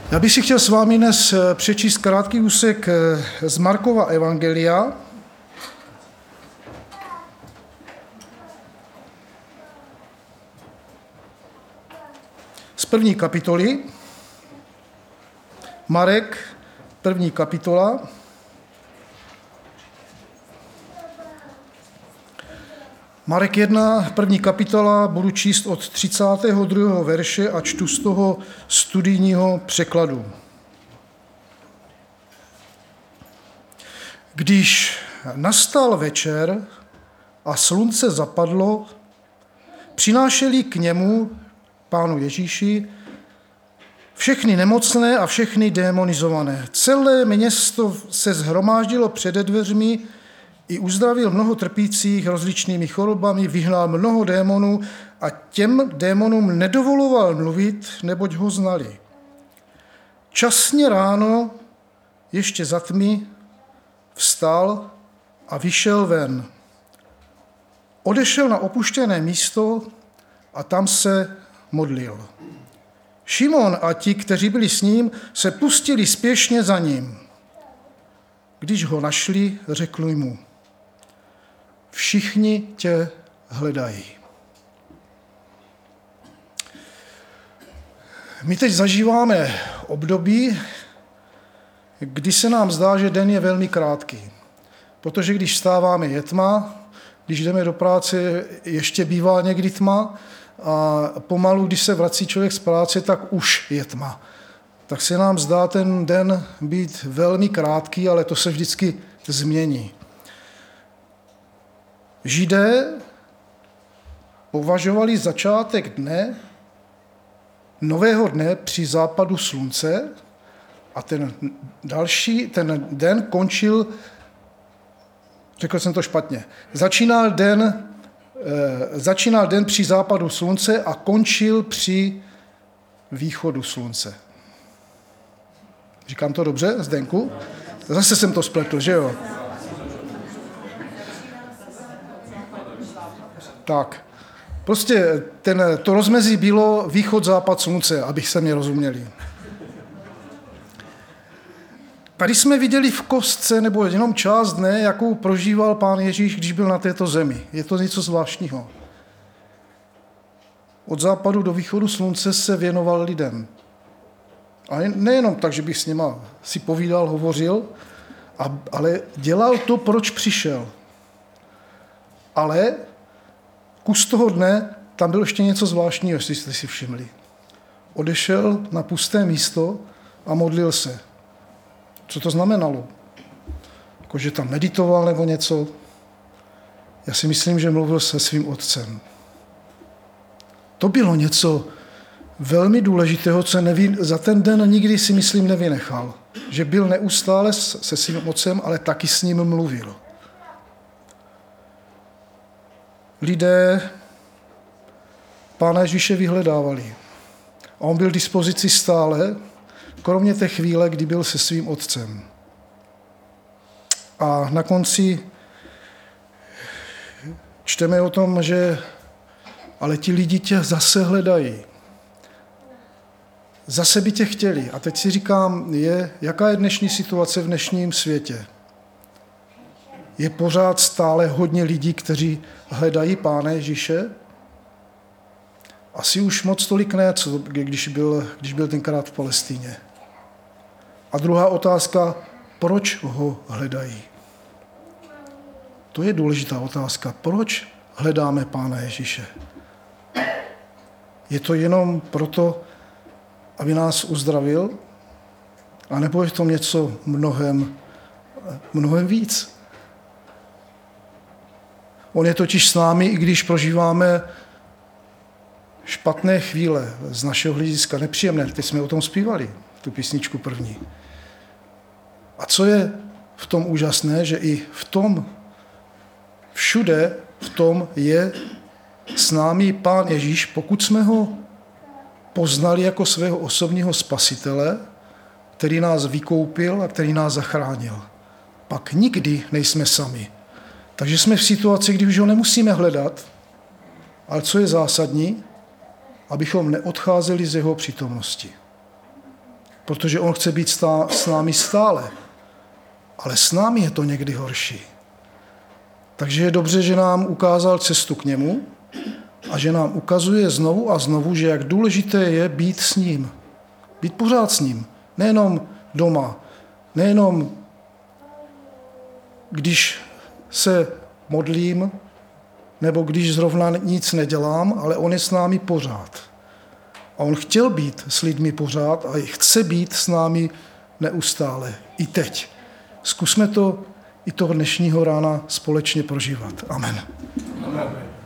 Já bych si chtěl s vámi dnes přečíst krátký úsek z Markova evangelia. Z 1. kapitoly. Marek, 1. kapitola. Marek 1, 1. kapitola, budu číst od 32. verše a čtu z toho studijního překladu. Když nastal večer a slunce zapadlo, přinášeli k němu, Pánu Ježíši, všechny nemocné a všechny démonizované. Celé město se shromáždilo před dveřmi, i uzdravil mnoho trpících rozličnými chorobami, vyhnal mnoho démonů a těm démonům nedovoloval mluvit, neboť ho znali. Časně ráno, ještě za tmy, vstal a vyšel ven. Odešel na opuštěné místo a tam se modlil. Šimon a ti, kteří byli s ním, se pustili spěšně za ním. Když ho našli, řekli mu: všichni tě hledají. My teď zažíváme období, kdy se nám zdá, že den je velmi krátký. Protože když vstáváme, je tma, když jdeme do práce, ještě bývá někdy tma a pomalu, když se vrací člověk z práce, tak už je tma. Tak se nám zdá ten den být velmi krátký, ale to se vždycky změní. Židé považovali začátek dne, nového dne při západu slunce a ten den končil, řekl jsem to špatně, začínal den při západu slunce a končil při východu slunce. Říkám to dobře, Zdenku? Zase jsem to spletl, že jo? Tak, prostě to rozmezí bylo východ-západ slunce, abych se mě rozuměli. Tady jsme viděli v kostce, nebo jenom část dne, jakou prožíval Pán Ježíš, když byl na této zemi. Je to něco zvláštního. Od západu do východu slunce se věnoval lidem. A nejenom tak, že bych s nima si povídal, hovořil, ale dělal to, proč přišel. Ale kus toho dne tam bylo ještě něco zvláštního, jestli jste si všimli. Odešel na pusté místo a modlil se. Co to znamenalo? Jako, že tam meditoval nebo něco? Já si myslím, že mluvil se svým otcem. To bylo něco velmi důležitého, co za ten den nikdy si myslím nevynechal. Že byl neustále se svým otcem, ale taky s ním mluvil. Lidé Pána Ježíše vyhledávali. A on byl k dispozici stále, kromě té chvíle, kdy byl se svým otcem. A na konci čteme o tom, že ale ti lidi tě zase hledají. Zase by tě chtěli. A teď si říkám, jaká je dnešní situace v dnešním světě? Je pořád stále hodně lidí, kteří hledají Pána Ježíše? Asi už moc tolik ne, když byl tenkrát v Palestíně. A druhá otázka, proč ho hledají? To je důležitá otázka. Proč hledáme Pána Ježíše? Je to jenom proto, aby nás uzdravil? A nebo je to něco mnohem víc? On je totiž s námi, i když prožíváme špatné chvíle, z našeho hlediska nepříjemné. Teď jsme o tom zpívali, tu písničku první. A co je v tom úžasné, že i v tom, všude v tom je s námi Pán Ježíš, pokud jsme ho poznali jako svého osobního spasitele, který nás vykoupil a který nás zachránil. Pak nikdy nejsme sami. Takže jsme v situaci, kdy už ho nemusíme hledat, ale co je zásadní, abychom neodcházeli z jeho přítomnosti. protože on chce být s námi stále. Ale s námi je to někdy horší. Takže je dobře, že nám ukázal cestu k němu a že nám ukazuje znovu a znovu, že jak důležité je být s ním. Být pořád s ním. Nejenom doma, nejenom když se modlím, nebo když zrovna nic nedělám, ale on je s námi pořád. A on chtěl být s lidmi pořád a chce být s námi neustále. I teď. Zkusme to i toho dnešního rána společně prožívat. Amen. Amen.